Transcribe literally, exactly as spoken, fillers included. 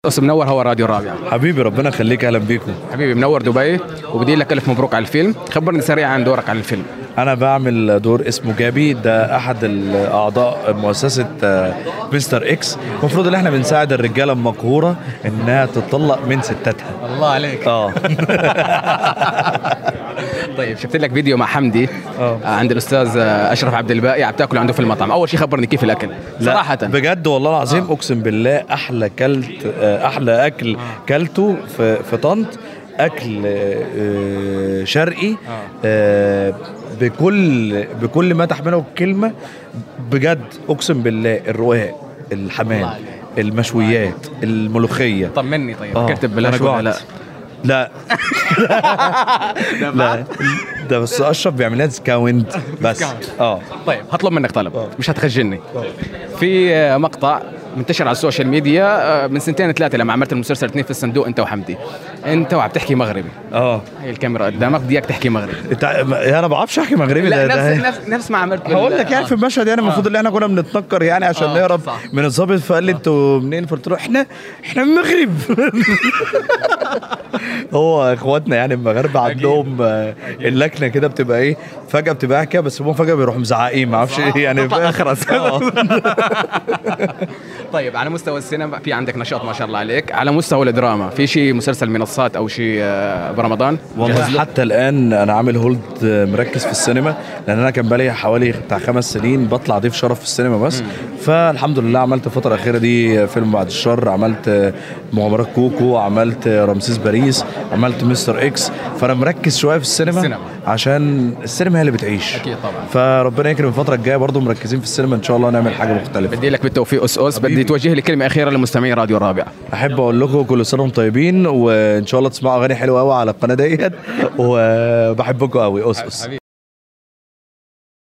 بس منور هو راديو الرابع. حبيبي ربنا يخليك، اهلا بيكم. حبيبي منور دبي، وبدي لك الف مبروك على الفيلم. خبرني سريع عن دورك على الفيلم. انا بعمل دور اسمه جابي، ده احد الاعضاء مؤسسه مستر اكس. المفروض ان احنا بنساعد الرجاله المقهوره انها تطلق من ستاتها. الله عليك. اه طيب شفت لك فيديو مع حمدي اه عند الاستاذ اشرف عبد الباقي، عم تاكل عنده في المطعم. اول شيء خبرني كيف الاكل صراحه. بجد والله العظيم آه. اقسم بالله احلى كلت احلى اكل كلته في في طنط. اكل آه، شرقي آه، بكل بكل ما تحمله الكلمه. بجد اقسم بالله، الرقاق، الحمام، المشويات، الملوخيه. طمني. طيب آه. فكرت ببلاش ولا لا؟ لا لا ده بس اشرف بيعمل لها ديسكاونت بس. اه طيب هطلب منك طلب. أوه. مش هتخجلني. أوه. في مقطع منتشر على السوشيال ميديا من سنتين ثلاثه لما عملت المسلسل اثنين في الصندوق انت وحمدي، انت وعم تحكي مغربي. اه هي الكاميرا قدامك، بدي اياك تحكي مغربي. انت انا ما بعرفش احكي مغربي. لا ده نفس ده نفس نفس ما عملت. هقول لك يعني في المشهد، يعني المفروض ان احنا كنا بنتنكر يعني عشان آه نهرب صح. من الضابط، فقال لي انتوا منين؟ فقلت له احنا احنا من المغرب. هو اخواتنا يعني المغاربه عندهم آه، اللكنه كده بتبقى ايه، فجاه بتبقى قاعد كده بس هم فجاه بيروحوا مزعقين، ما اعرفش ايه يعني. اخرس. آه. طيب على مستوى السينما في عندك نشاط ما شاء الله عليك. على مستوى الدراما في شيء مسلسل منصات او شيء آه، برمضان؟ والله حتى الان انا عامل هولد آه، مركز في السينما، لان انا كان بقالي حوالي بتاع خمس سنين بطلع ضيف شرف في السينما بس. فالحمد لله عملت الفتره الاخيره دي فيلم بعد الشر، عملت آه، مغامرات كوكو، عملت آه، رمسيس باريس، عملت مستر اكس. فانا مركز شويه في السينما, السينما. عشان السينما هي اللي بتعيش. اكيد طبعا. فربنا يكرم الفتره الجايه برضو مركزين في السينما ان شاء الله نعمل حاجه مختلفه. بدي لك بالتوفيق اس اس. بدي توجه لي كلمه اخيره لمستمعي راديو الرابع. احب اقول لكم كل سنه وانتم طيبين، وان شاء الله تسمعوا اغاني حلوه قوي على القناه ديت، وبحبكم قوي. اس اس